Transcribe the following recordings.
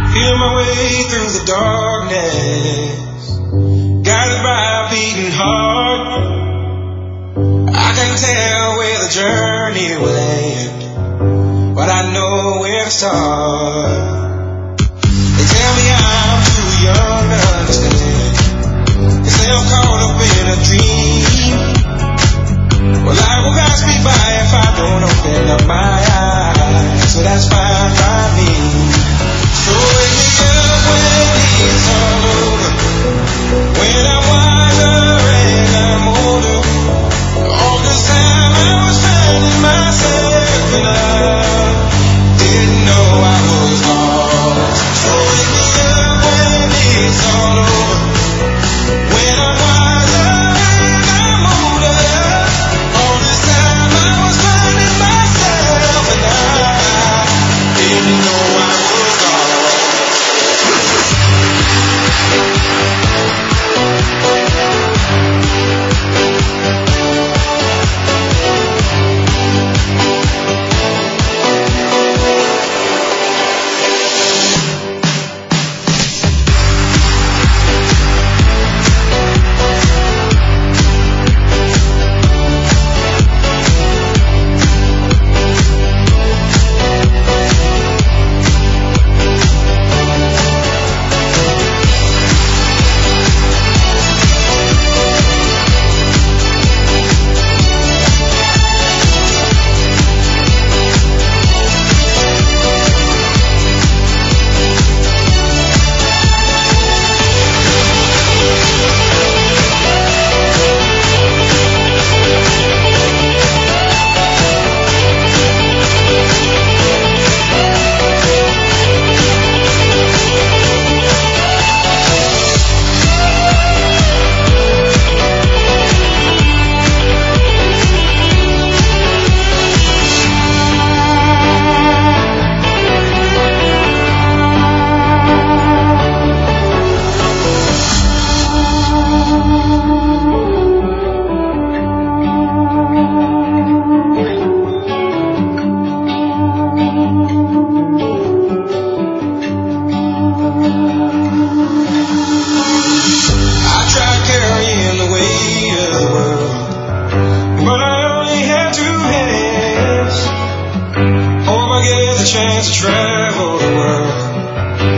Feel my way through the darkness, guided by a beating heart. I can't tell where the journey will end, but I know where to start. They tell me I'm too young to understand, they say I'm caught up in a dream. Well, life will pass me by if I don't open up my eyes, so that's fine by me. So wake me up when it's all over, when I'm wiser and I'm older. All this time I was finding myself and I didn't know I was lost. So wake me up when it's all over, when I'm wiser and I'm older. All this time I was finding myself and I didn't know I was lost.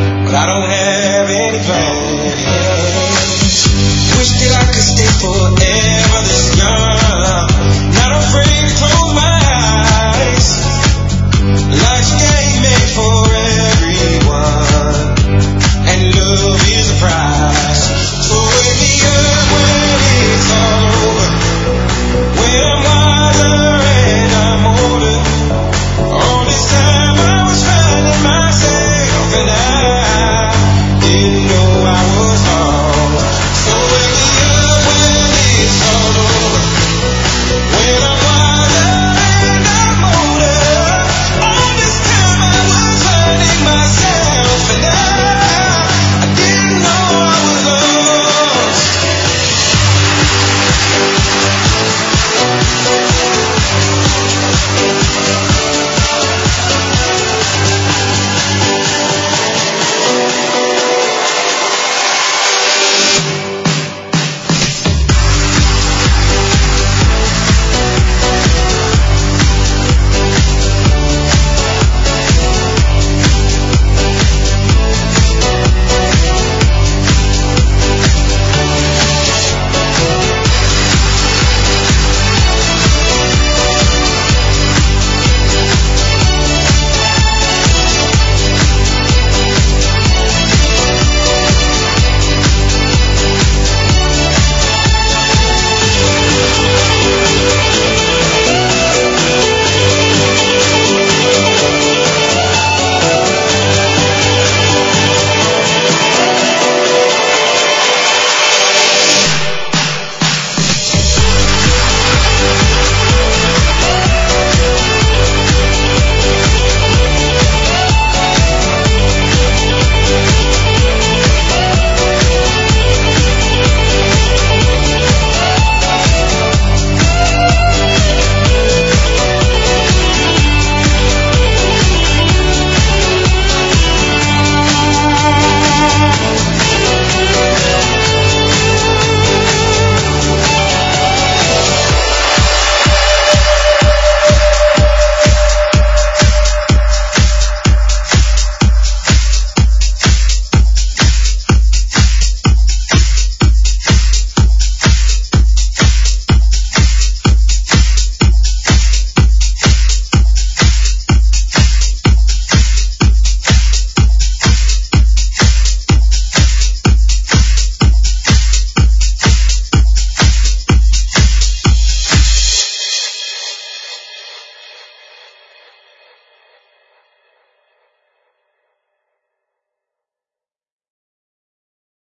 Forever.